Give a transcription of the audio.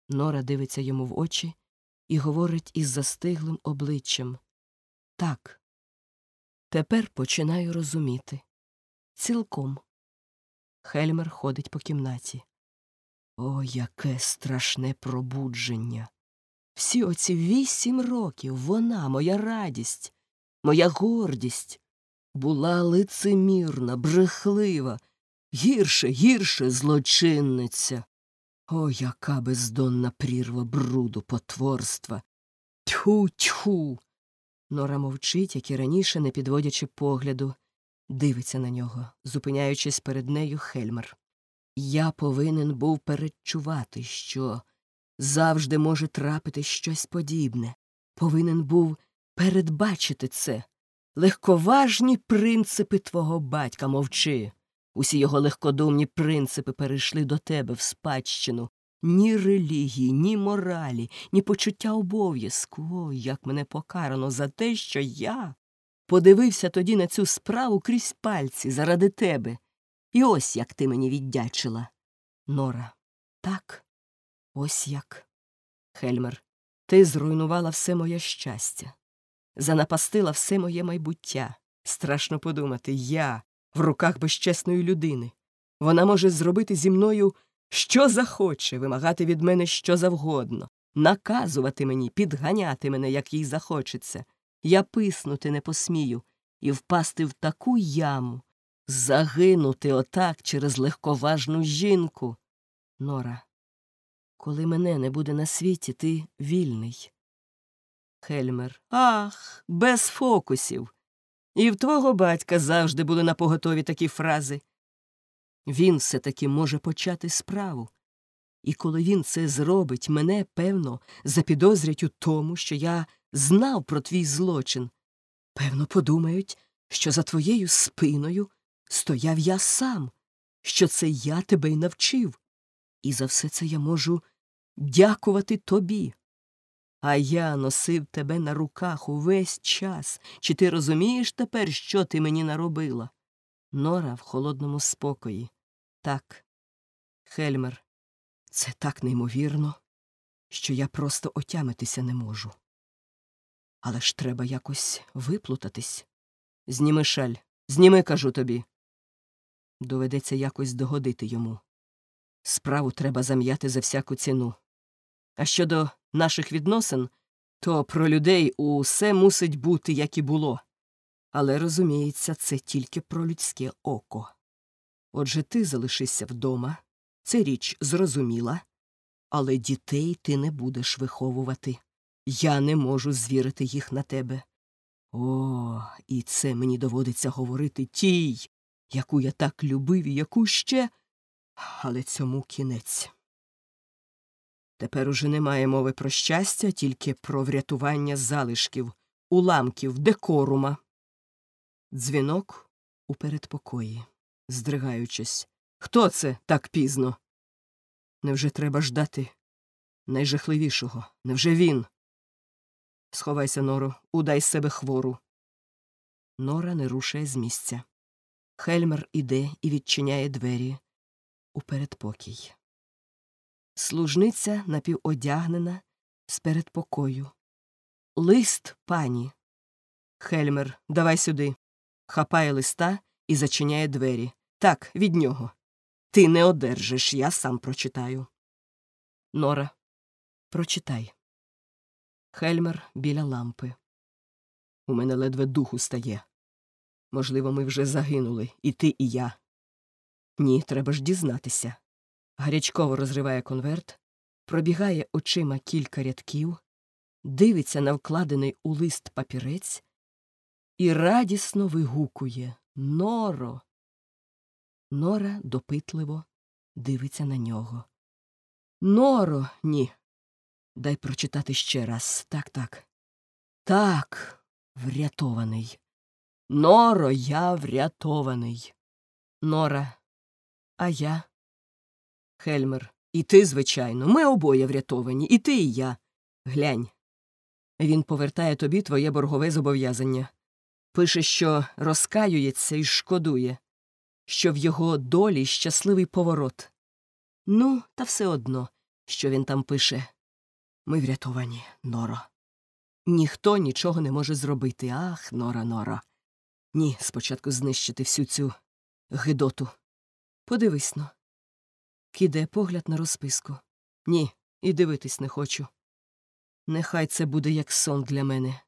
Нора дивиться йому в очі і говорить із застиглим обличчям. Так, тепер починаю розуміти. Цілком. Хельмер ходить по кімнаті. О, яке страшне пробудження! Всі оці 8 років вона, моя радість, моя гордість, була лицемірна, брехлива, гірше злочинниця. О, яка бездонна прірва бруду, потворства! Тьху! Нора мовчить, як і раніше, не підводячи погляду. Дивиться на нього, зупиняючись перед нею Хельмер. Я повинен був передчувати, що завжди може трапити щось подібне. Повинен був передбачити це. Легковажні принципи твого батька, мовчи. Усі його легкодумні принципи перейшли до тебе в спадщину. Ні релігії, ні моралі, ні почуття обов'язку. О, як мене покарано за те, що я подивився тоді на цю справу крізь пальці заради тебе. І ось як ти мені віддячила. Нора. Так, ось як. Хельмер, ти зруйнувала все моє щастя. Занапастила все моє майбуття. Страшно подумати, я в руках безчесної людини. Вона може зробити зі мною що захоче, вимагати від мене що завгодно, наказувати мені, підганяти мене, як їй захочеться. Я писнути не посмію і впасти в таку яму, загинути отак через легковажну жінку. Нора, коли мене не буде на світі, ти вільний. Хельмер. Ах, без фокусів. І в твого батька завжди були напоготові такі фрази. Він все-таки може почати справу. І коли він це зробить, мене, певно, запідозрять у тому, що я знав про твій злочин. Певно, подумають, що за твоєю спиною стояв я сам, що це я тебе й навчив. І за все це я можу дякувати тобі. А я носив тебе на руках увесь час. Чи ти розумієш тепер, що ти мені наробила? Нора в холодному спокої. Так, Хельмер, це так неймовірно, що я просто отямитися не можу. Але ж треба якось виплутатись. Зніми шаль. Зніми, кажу тобі. Доведеться якось догодити йому. Справу треба зам'яти за всяку ціну. А щодо наших відносин, то про людей усе мусить бути, як і було. Але, розуміється, це тільки про людське око. Отже, ти залишишся вдома, це річ зрозуміла, але дітей ти не будеш виховувати. Я не можу звірити їх на тебе. О, і це мені доводиться говорити тій, яку я так любив і яку ще, але цьому кінець. Тепер уже немає мови про щастя, тільки про врятування залишків, уламків, декорума. Дзвінок у передпокої, здригаючись. Хто це так пізно? Невже треба ждати найжахливішого? Невже він? Сховайся, Норо, удай з себе хвору. Нора не рушає з місця. Хельмер іде і відчиняє двері у передпокій. Служниця напіводягнена з передпокою. Лист, пані. Хельмер, давай сюди. Хапає листа і зачиняє двері. Так, від нього. Ти не одержиш, я сам прочитаю. Нора, прочитай. Хельмер біля лампи. У мене ледве духу стає. Можливо, ми вже загинули, і ти, і я. Ні, треба ж дізнатися. Гарячково розриває конверт, пробігає очима кілька рядків, дивиться на вкладений у лист папірець і радісно вигукує: «Норо!». Нора допитливо дивиться на нього. «Норо!» «Ні. Дай прочитати ще раз. Так. Так, врятований. Норо, я врятований. Нора. А я? Хельмер. І ти, звичайно. Ми обоє врятовані. І ти, і я. Глянь. Він повертає тобі твоє боргове зобов'язання. Пише, що розкаюється і шкодує, що в його долі щасливий поворот. Ну, та все одно. Що він там пише? Ми врятовані, Норо. Ніхто нічого не може зробити. Ах, Нора, Норо. Ні, спочатку знищити всю цю гидоту. Подивись-но. Кидає погляд на розписку. Ні, і дивитись не хочу. Нехай це буде як сон для мене.